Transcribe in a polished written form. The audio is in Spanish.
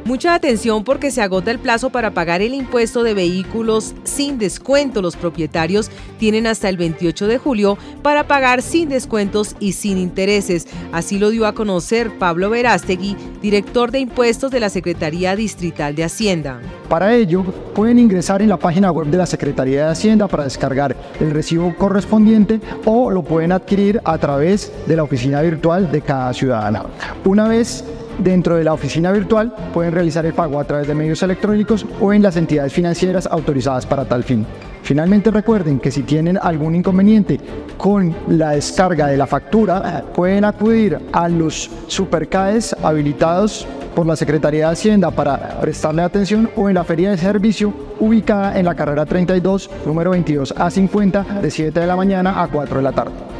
Mucha atención porque se agota el plazo para pagar el impuesto de vehículos sin descuento. Los propietarios tienen hasta el 28 de julio para pagar sin descuentos y sin intereses. Así lo dio a conocer Pablo Verástegui, director de impuestos de la Secretaría Distrital de Hacienda. Para ello, pueden ingresar en la página web de la Secretaría de Hacienda para descargar el recibo correspondiente o lo pueden adquirir a través de la oficina virtual de cada ciudadano. Una vez dentro de la oficina virtual, pueden realizar el pago a través de medios electrónicos o en las entidades financieras autorizadas para tal fin. Finalmente, recuerden que si tienen algún inconveniente con la descarga de la factura, pueden acudir a los superCAES habilitados por la Secretaría de Hacienda para prestarle atención o en la feria de servicio ubicada en la carrera 32, número 22 a 50, de 7 de la mañana a 4 de la tarde.